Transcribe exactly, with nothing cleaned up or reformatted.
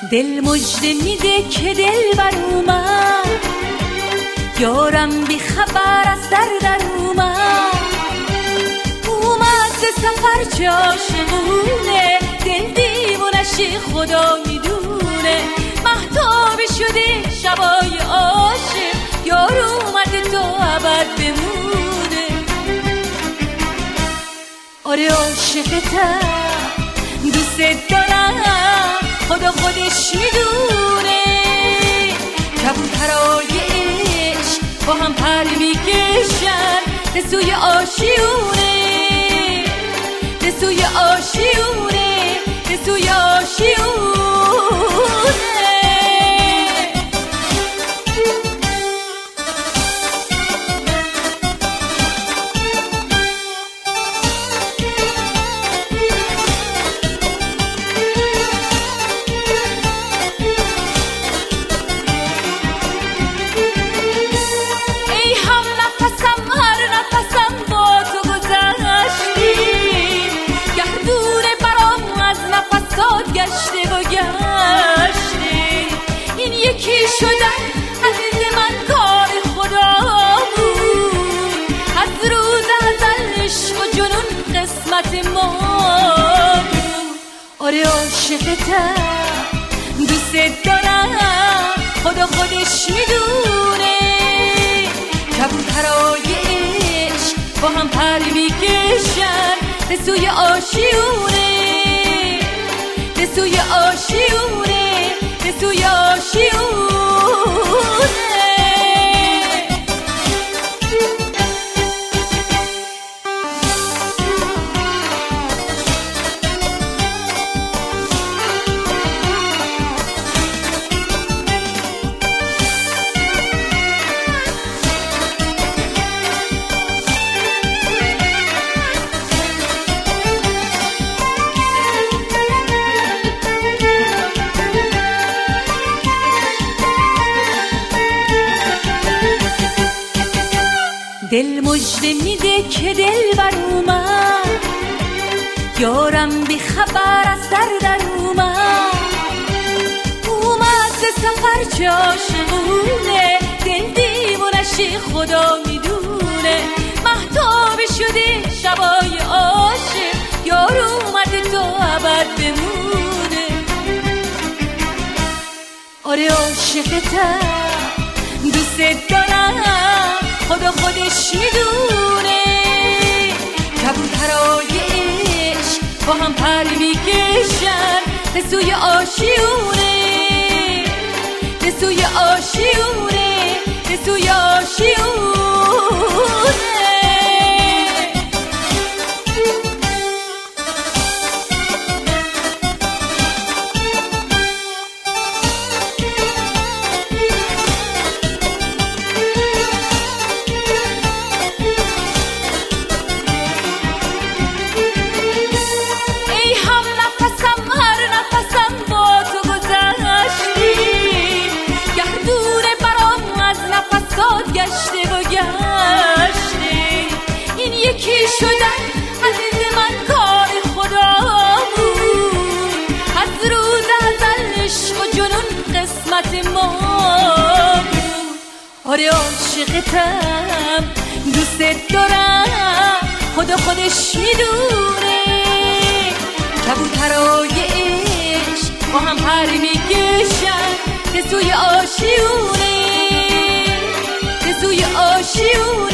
دل مژده میده که دل بر اومد، یارم بی خبر از در در اومد. اومد به سفر چه عاشقونه، دل دیوونشی خدا میدونه. مهتابی شده شبای عاشق، یار اومده تو ابد بمونه. آره عاشقتم، دوست دارم، خدا خودش میدونه. کبوترای عشق با هم پر میکشن به سوی آشیونه، به سوی آشیونه، به سوی آشیونه. گشته و گشته این یکی شدن عزیز من کار خدا بود. از روز ازل عشق و جنون قسمت ما بود. آره عاشقتم، دوست دارم، خدا خودش میدونه. کبوترای عشق با هم پر میکشن به سوی آشیونه، به سوی آشیونه، به سوی آشیونه. دل مژده میده که دل بر اومد، یارم بی خبر از در در اومد. اومد به سفر چه عاشقونه، دل دیوونشی خدا میدونه. مهتابی شده شبای عاشق، یار اومده تو ابد بمونه. آره عاشقتم، دوست دارم، خدا خودش میدونه. کبوترای عشق با هم پر میکشن به سوی آشیونه، به سوی آشیونه، به سوی آشیونه. گشته و گشته این یکی شدن عزیز من کار خدا بود. از روز ازل عشق و جنون قسمت ما بود. آره عاشقتم، دوست دارم، خدا خودش میدونه. کبوترای عشق با هم پر میکشن به سوی آشیونه، به سوی آشیونه.